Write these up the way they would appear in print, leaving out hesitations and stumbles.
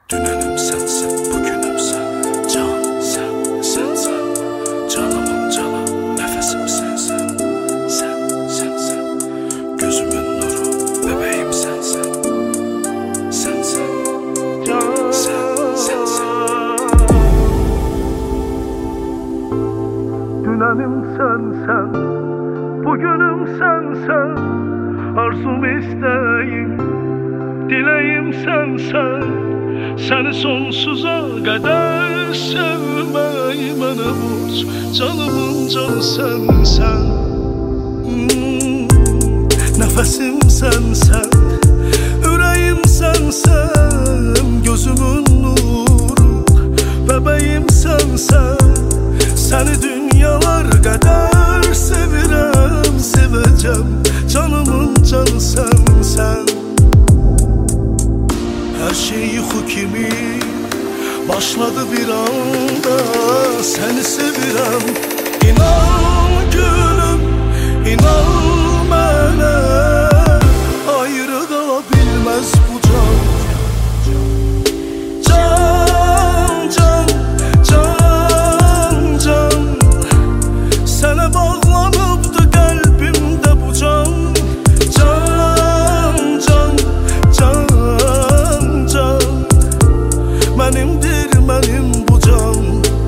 Dünenім sensin, bugünüm sen. Can sen, sensen. Canımın canı, nefesim sensin. Sen. Gözümün nuru, bebeğim sensin. Sensin. Sen. Dünenім sensen, bugünüm sensen. Arzum isteğim, dileğim sensen. Seni sonsuza kadar sevmeyi bana borç. Canımın canı sensen. Nefesim sensen, yüreğim sensen. Gözümün nuru, bebeğim sensen. Seni dünyalar kadar sevirem, seveceğim. Canımın canı sensen. Her şey yuxu kimi başladı bir anda. Seni sevirəm, inan gülüm, inan mənə. Ayrı qala bilməz bu can. Can sənə bağlanıbdı qəlbimdə bu can. Benimdir benim bu can.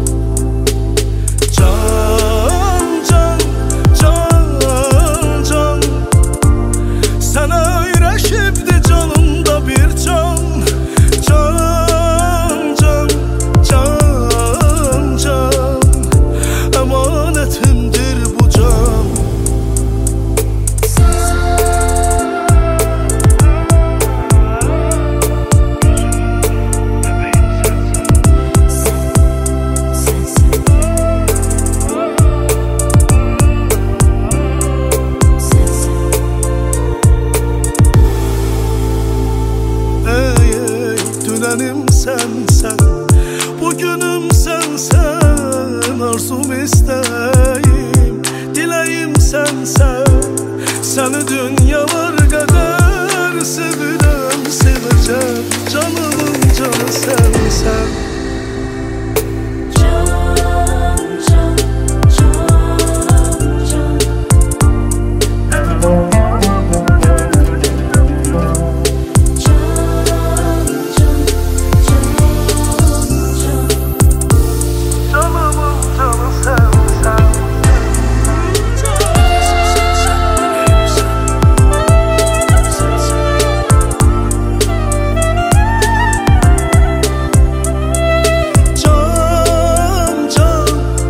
Can sana öyrəşibdi canımda bir can. Can emanetimdir bu can. Dünenім sensen, bugünüm sensen. Arzum isteğim, dileğim sensen. Seni dünyalar kadar sevirem, seveceğim. Canımın canı sensen.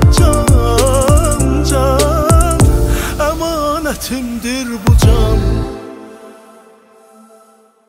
Emanetimdir bu can.